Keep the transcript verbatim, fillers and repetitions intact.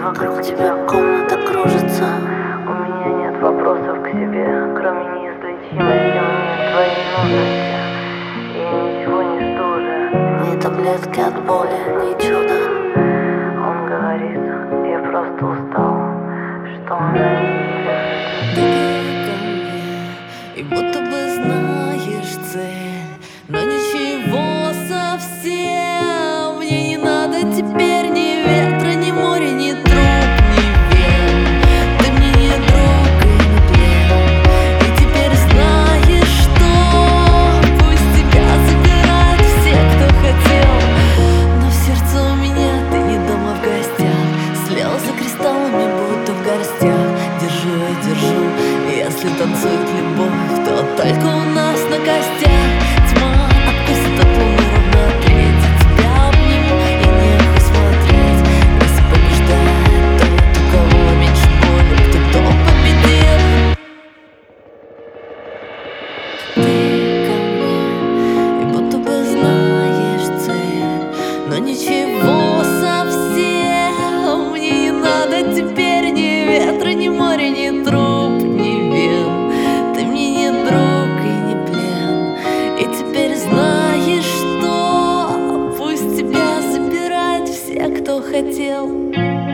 вокруг тебя комната кружится. У меня нет вопросов к себе, кроме неизлечимости мне твоей нужности. Я ничего не жду уже. Ни таблетки от боли, ни чуда. Он говорит, я просто устал, что она не лежит. Ты ко мне, и будто бы знаешь цель, но ничего совсем. Мне не надо теперь ни ветра, ни моря, ни труп, ни вен. Ты мне не друг и не плен. И теперь знаешь что? Пусть тебя забирают все, кто хотел. Но в сердце у меня ты не дома в гостях. Слезы кристаллами будто в горстях. Держу, я держу, если танцует любовь, то только у нас на костях. Тьма откусит от луны ровно треть. Тебя обниму и нехуй смотреть. Если побеждает тот, у кого меньше боли, кто кто победил. Ты ко мне, и будто бы знаешь цель, но ничего совсем. Мне не надо теперь ни ветра, ни моря, ни труп, ни вен. Ты мне не друг и не плен. И теперь знаешь что? Пусть тебя забирают все, кто хотел.